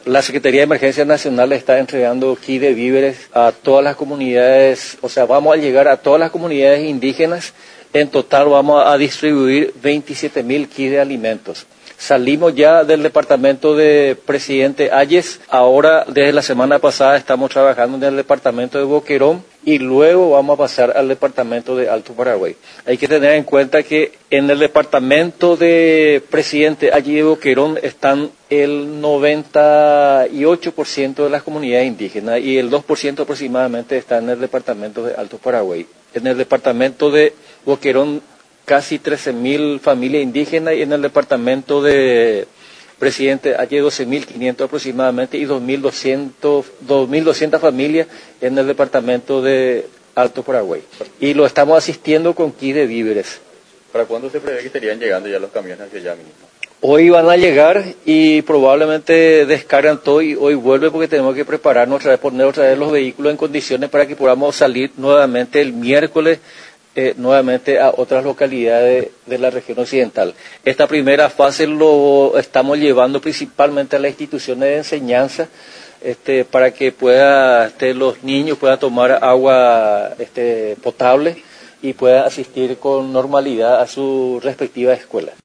La Secretaría de Emergencia Nacional está entregando kit de víveres a todas las comunidades, o sea, vamos a llegar a todas las comunidades indígenas. En total vamos a distribuir 27.000 kits de alimentos. Salimos ya del departamento de Presidente Hayes, ahora desde la semana pasada estamos trabajando en el departamento de Boquerón y luego vamos a pasar al departamento de Alto Paraguay. Hay que tener en cuenta que en el departamento de Presidente allí de Boquerón están el 98% de las comunidades indígenas y el 2% aproximadamente está en el departamento de Alto Paraguay. En el departamento de Boquerón casi 13.000 familias indígenas y en el departamento de Presidente hay 12.500 aproximadamente y 2.200 familias en el departamento de Alto Paraguay. Y lo estamos asistiendo con kit de víveres. ¿Para cuándo se prevé que estarían llegando ya los camiones hacia allá mismo? Hoy van a llegar y probablemente descargan todo y hoy vuelve porque tenemos que prepararnos otra vez, poner otra vez los vehículos en condiciones para que podamos salir nuevamente el miércoles nuevamente a otras localidades de la región occidental. Esta primera fase lo estamos llevando principalmente a las instituciones de enseñanza para que los niños puedan tomar agua potable y puedan asistir con normalidad a su respectiva escuela.